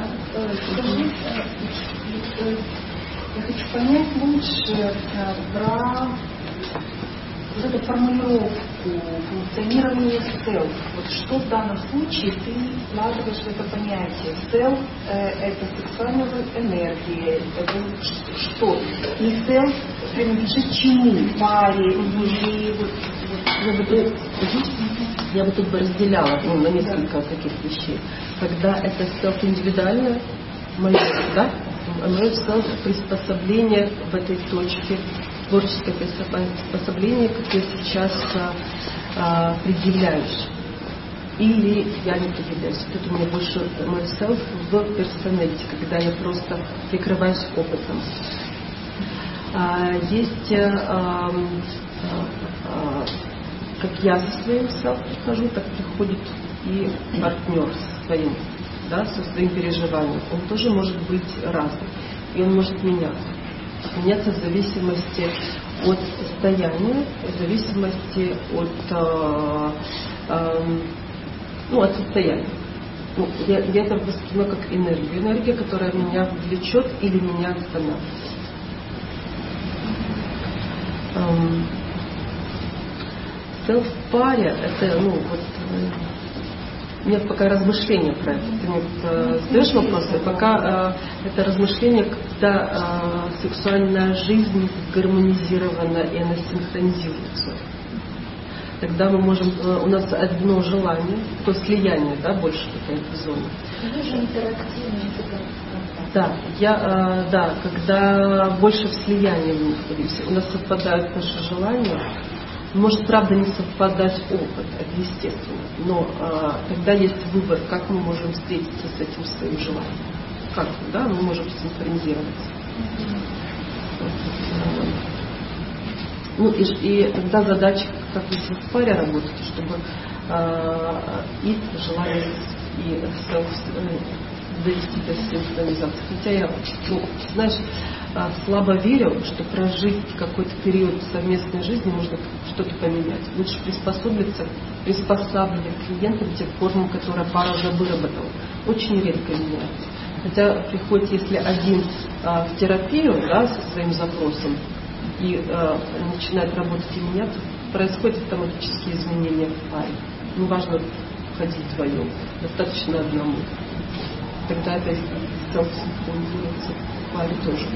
Я хочу понять лучше про вот эту формулировку функционирования селф. Вот что в данном случае ты вкладываешь в это понятие? Селф э, – это сексуальная энергия, это что? И селф принадлежит чему? Паре или вот, я, бы тут, я бы тут бы разделяла ну, на несколько таких вещей. Когда это селф индивидуальное, мое, да? Мое приспособление в этой точке, творческое приспособление, как я сейчас а, предъявляюсь. Или я не предъявляюсь. Тут у меня больше мой селф в персоналити, когда я просто прикрываюсь опытом. А, есть, а, а, а, как я со своим селф прихожу, так приходит и партнер со своим. Да, со своим переживанием, он тоже может быть разным. И он может меняться. Меняться в зависимости от состояния, в зависимости от, э, э, ну, от состояния. Ну, я, я это воспринимаю как энергию. Энергия, которая меня влечет или меня останавливает. Эм, селф в паре, это, ну, вот, нет пока размышления про это. Ты мне э, задаешь вопросы, пока э, это размышление, когда э, сексуальная жизнь гармонизирована и она синхронизируется. Тогда мы можем, э, у нас одно желание, то слияние, да, больше какая-то зона. Вы же интерактивный. Да, я, э, да, когда больше в слиянии мы находимся, у нас совпадают наши желания. Может, правда, не совпадать опыт, это естественно, но э, когда есть выбор, как мы можем встретиться с этим своим желанием, как, да, мы можем синхронизироваться. Ну и, и тогда задача, как вы в паре работаете, чтобы э, и желание, и self, довести до синхронизации. Хотя я, ну, знаешь, слабо верю, что прожить какой-то период совместной жизни можно что-то поменять. Лучше приспособиться, приспосабливать клиента к тем формам, которые пара уже выработала. Очень редко меняется. Хотя приходит, если один а, в терапию, да, со своим запросом и а, начинает работать и меняться, происходят автоматические изменения в паре. Не важно ходить вдвоем, достаточно одному. Тогда это синхронизируется в паре тоже.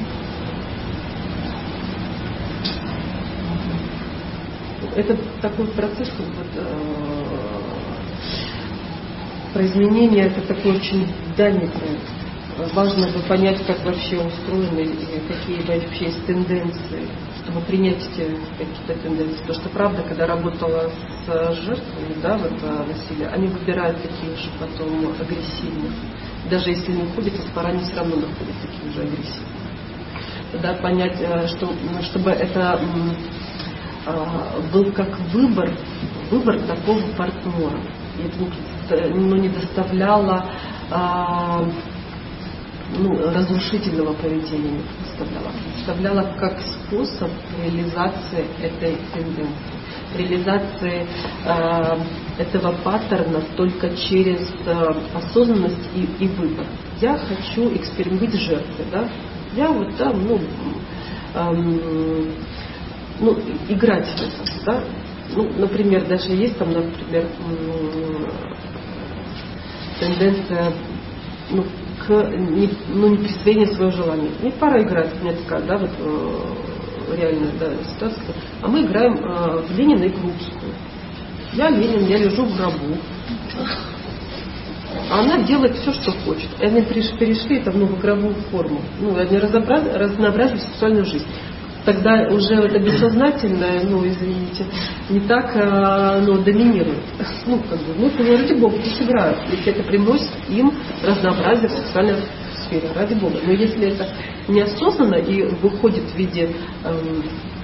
Это такой процесс, как вот, э, про изменения, это такой очень дальний проект. Важно бы понять, как вообще устроены и какие вообще есть тенденции, чтобы принять эти какие-то тенденции. Потому что правда, когда работала с жертвами, да, вот, насилия, они выбирают таких же потом агрессивных. Даже если не уходят из пары, они все равно находят таких же агрессивных. Тогда понять, что, чтобы это был как выбор, выбор такого партнера. И это ну, не доставляло а, ну, разрушительного поведения, не доставляло. Доставляло как способ реализации этой тенденции, реализации а, этого паттерна только через а, осознанность и, и выбор. Я хочу экспериментировать быть жертвой, да? Я вот там, ну, эм, ну, играть в это, да? Ну, например, даже есть там, например, тенденция, ну, к не, ну, не присвоению своего желания. Не пора играть, у меня такая, да, вот э, реальная, да, ситуация. А мы играем э, в Ленина и Крупскую. Я Ленин, я лежу в гробу. А она делает все, что хочет. И они перешли это, ну, в игровую форму. Ну, они разнообразили сексуальную жизнь. Тогда уже это бессознательное, ну, извините, не так, ну, доминирует. Ну, как бы, ну, ради Бога, пусть играют. Ведь это приносит им разнообразие в сексуальной сфере, ради Бога. Но если это неосознанно и выходит в виде, эм,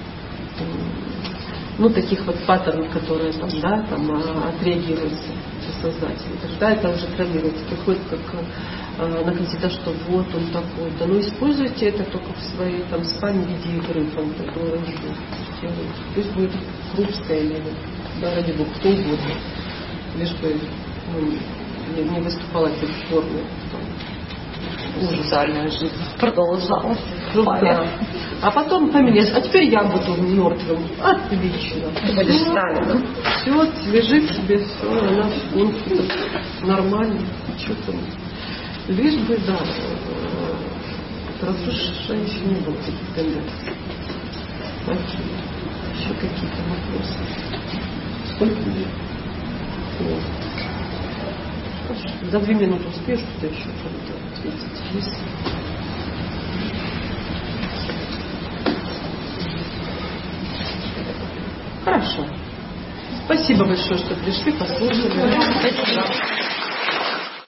ну, таких вот паттернов, которые там, да, там отреагируются сознательно, тогда это уже травмируется, приходит как э, на кандидата, что вот он такой, да, ну используйте это только в своей там спальне в виде игры, там, такое, пусть будет Крупская или, да, ради Бога, кто угодно, лишь бы, ну, не, не выступала в этой форме, социальная жизнь продолжалась. Да. А потом поменяешь, а теперь я буду мертвым. Отлично. Ты будешь Сталином. Все, лежит себе, все, она функция. Нормально. Что там? Лишь бы, да, разрушающих не было таких тенденций. Окей. Еще какие-то вопросы? Сколько лет? Вот. За две минуты успеешь что-то еще ответить? Есть? Хорошо. Спасибо большое, что пришли, послушали. Спасибо.